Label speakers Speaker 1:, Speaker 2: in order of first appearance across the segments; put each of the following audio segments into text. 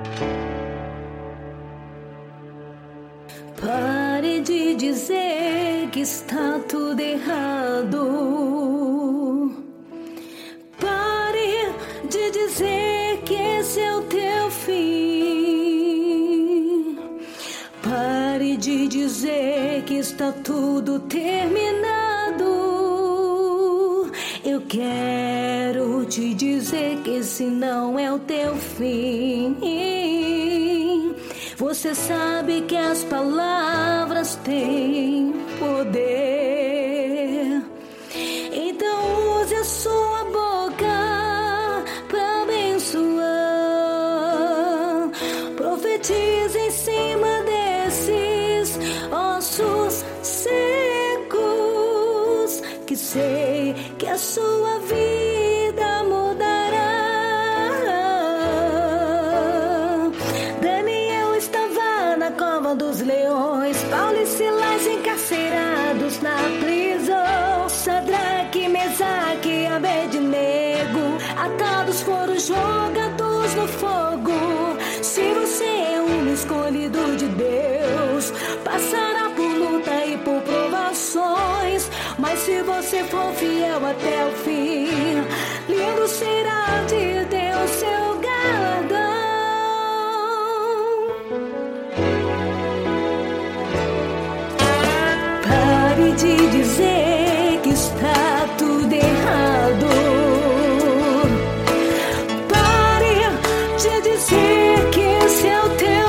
Speaker 1: Pare de dizer que está tudo errado. Pare de dizer que esse é o teu fim. Pare de dizer que está tudo terminado. Eu quero te dizer que esse não é o teu fim. Você sabe que as palavras têm poder. Então use a sua boca para abençoar. Profetize em cima desses ossos secos, que sei que a sua vida mudará. Cova dos leões, Paulo e Silas encarcerados na prisão. Sadraque, Mesaque e Abednego atados foram jogados no fogo. Se você é um escolhido de Deus, passará por luta e por provações, mas se você for fiel até o fim, lindo será de Deus seu galardão. Pare de dizer que está tudo errado. Pare de dizer que esse é o teu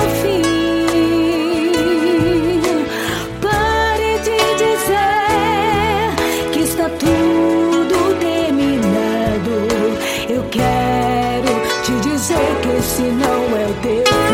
Speaker 1: fim. Pare de dizer que está tudo terminado. Eu quero te dizer que esse não é o teu fim.